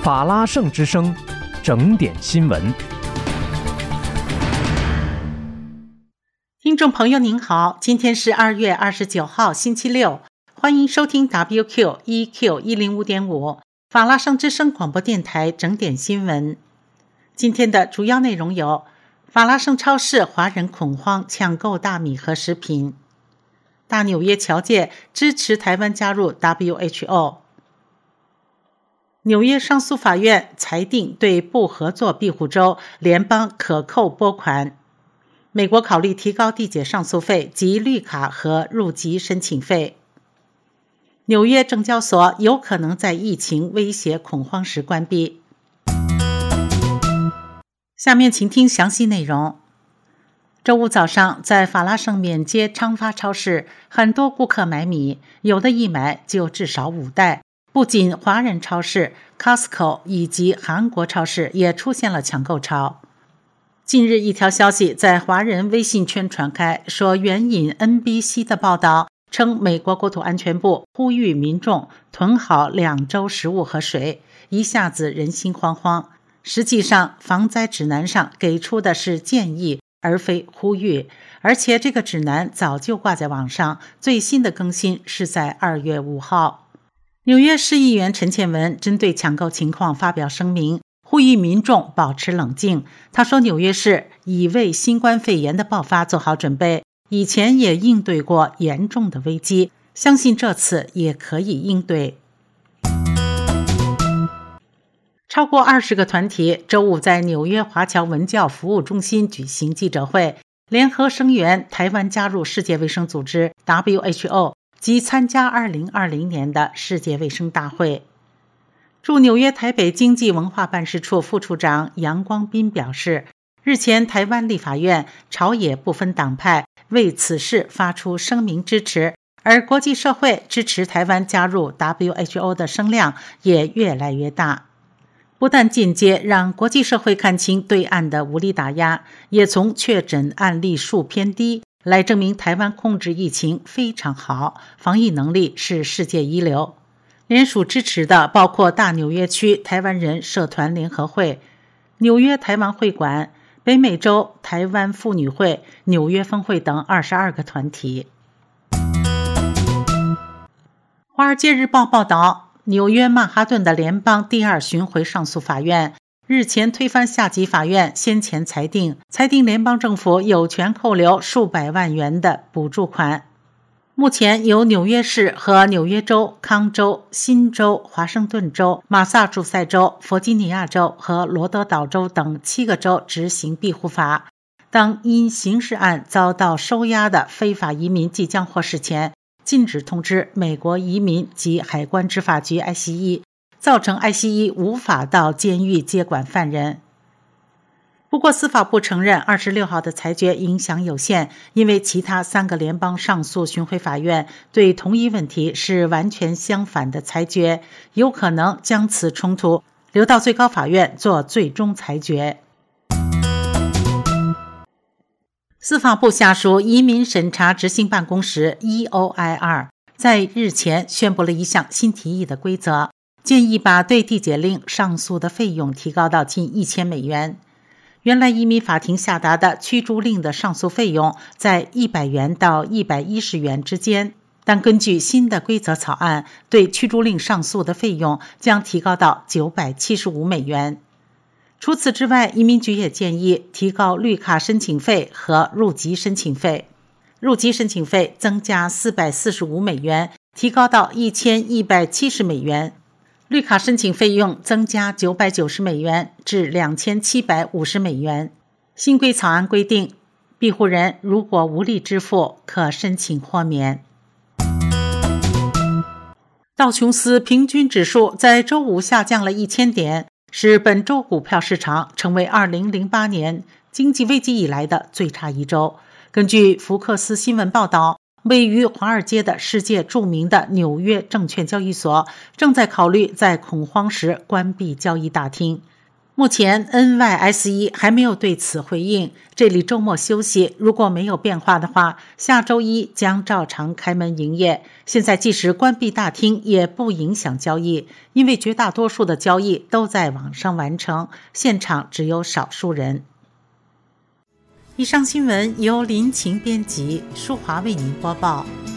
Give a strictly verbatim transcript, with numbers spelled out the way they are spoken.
法拉盛之声，整点新闻。 听众朋友您好，今天是二月二十九号星期六，欢迎收听 W Q E Q 一零五点五 法拉盛之声广播电台整点新闻。今天的主要内容有：法拉盛超市华人恐慌抢购大米和食品；大纽约侨界支持台湾加入 W H O； 纽约上诉法院裁定对不合作庇护州联邦可扣拨款；美国考虑提高递解上诉费及绿卡和入籍申请费；纽约证交所有可能在疫情威胁恐慌时关闭。下面请听详细内容。周五早上，在法拉盛缅街昌发超市，很多顾客买米，有的一买就至少五袋。不仅华人超市 Costco 以及韩国超市也出现了抢购潮。近日一条消息在华人微信圈传开，说援引 N B C 的报道称，美国国土安全部呼吁民众囤好两周食物和水，一下子人心惶惶。实际上，防灾指南上给出的是建议而非呼吁，而且这个指南早就挂在网上，最新的更新是在二月五号。纽约市议员陈倩文针对抢购情况发表声明，呼吁民众保持冷静。他说，纽约市已为新冠肺炎的爆发做好准备，以前也应对过严重的危机，相信这次也可以应对。超过二十个团体周五在纽约华侨文教服务中心举行记者会，联合声援台湾加入世界卫生组织 W H O 及参加二零二零年的世界卫生大会。驻纽约台北经济文化办事处副处长杨光斌表示，日前台湾立法院朝野不分党派为此事发出声明支持，而国际社会支持台湾加入 W H O 的声量也越来越大。不但间接让国际社会看清对岸的无力打压，也从确诊案例数偏低来证明台湾控制疫情非常好，防疫能力是世界一流。联署支持的包括大纽约区台湾人社团联合会、纽约台湾会馆、北美洲台湾妇女会、纽约分会等二十二个团体。华尔街日报报道，纽约曼哈顿的联邦第二巡回上诉法院日前推翻下级法院先前裁定，裁定联邦政府有权扣留数百万元的补助款。目前由纽约市和纽约州、康州、新州、华盛顿州、马萨诸塞州、弗吉尼亚州和罗德岛州等七个州执行庇护法。当因刑事案遭到收押的非法移民即将获释前，禁止通知美国移民及海关执法局 I C E， 造成 I C E 无法到监狱接管犯人。不过司法部承认二十六号的裁决影响有限，因为其他三个联邦上诉巡回法院对同一问题是完全相反的裁决，有可能将此冲突留到最高法院做最终裁决。司法部下属移民审查执行办公室 E O I R 在日前宣布了一项新提议的规则，建议把对递解令上诉的费用提高到近一千美元。原来移民法庭下达的驱逐令的上诉费用在一百元到一百一十元之间，但根据新的规则草案，对驱逐令上诉的费用将提高到九百七十五美元。除此之外，移民局也建议提高绿卡申请费和入籍申请费。入籍申请费增加四百四十五美元，提高到一千一百七十美元。绿卡申请费用增加九百九十美元至两千七百五十美元。新规草案规定，庇护人如果无力支付，可申请豁免。道琼斯平均指数在周五下降了一千点，使本周股票市场成为二零零八年经济危机以来的最差一周。根据福克斯新闻报道，位于华尔街的世界著名的纽约证券交易所正在考虑在恐慌时关闭交易大厅。 目前 N Y S E 还没有对此回应。这里周末休息，如果没有变化的话，下周一将照常开门营业。现在即使关闭大厅也不影响交易，因为绝大多数的交易都在网上完成，现场只有少数人。以上新闻由林晴编辑，舒华为您播报。